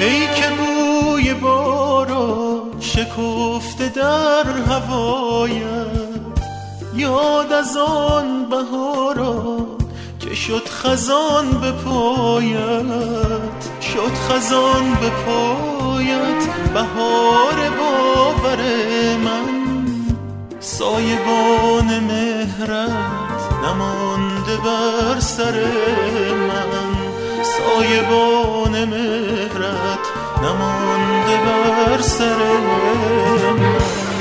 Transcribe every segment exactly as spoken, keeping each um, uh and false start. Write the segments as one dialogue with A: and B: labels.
A: ای که بوی باران شکفته در هوایت، یاد از آن بهاران که شد خزان به پایت، شد خزان به پایت. بهار باور من، سایبان مهرت نمانده بر سر من، سایبان مهرت نمانده بر سر من.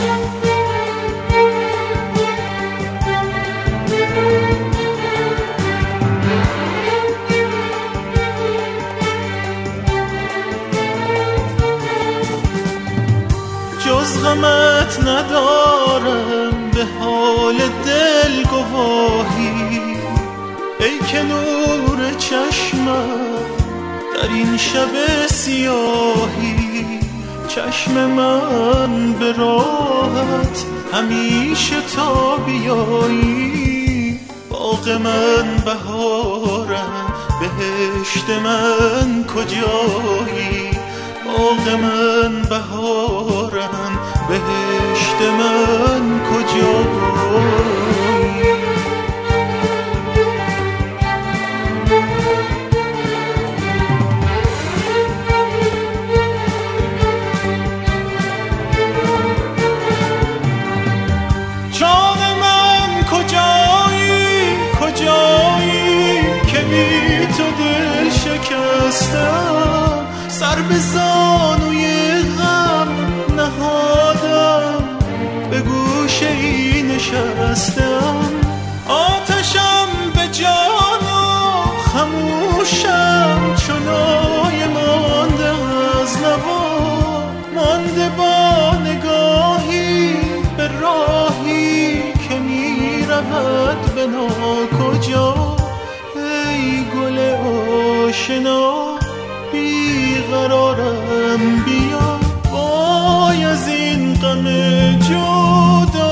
A: جز غمت ندارم به حال دل گواهی، ای که نور چشمم در این شب سیاهی. چشم من به راحت همیشه تا بیایی، باغ من بهارم بهشت من کجایی، باغ من بهارم بهشت من کجایی. جان من کجایی کجایی که بی تو دل شکستم، سر به زانوی غم نهادم به گوشه ای نشستم. آتشم به جان و خموشم چنای مانده از نوا، مانده با نگاهی به راهی که می رود به ناکجا. ای گل آشنا بیقرارم، بیا وای از این غم جدایی.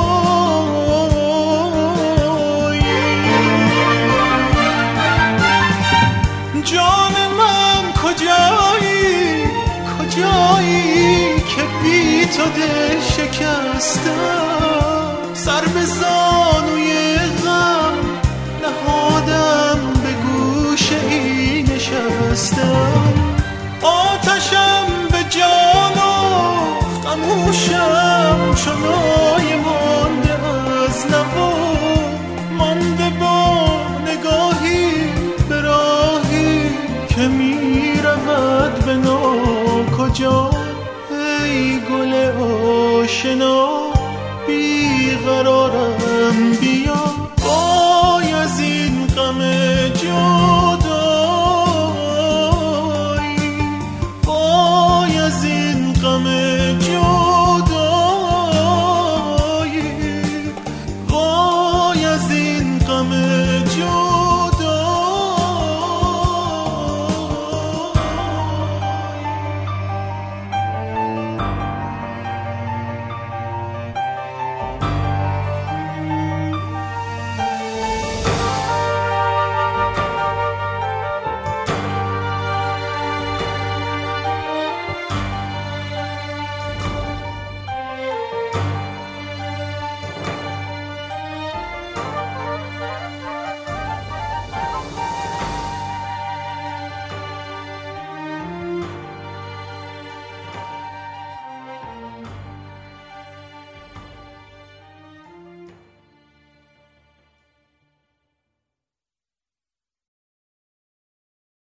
A: جان من کجایی کجایی که بی تو دل شکستم، سر به زانوی غم نهادم به گوشه ای نشستم. آتشم به جان و خموشم چنای مانده از نوا، مانده با نگاهی به راهی که می رود به ناکجا. ای گل آشنا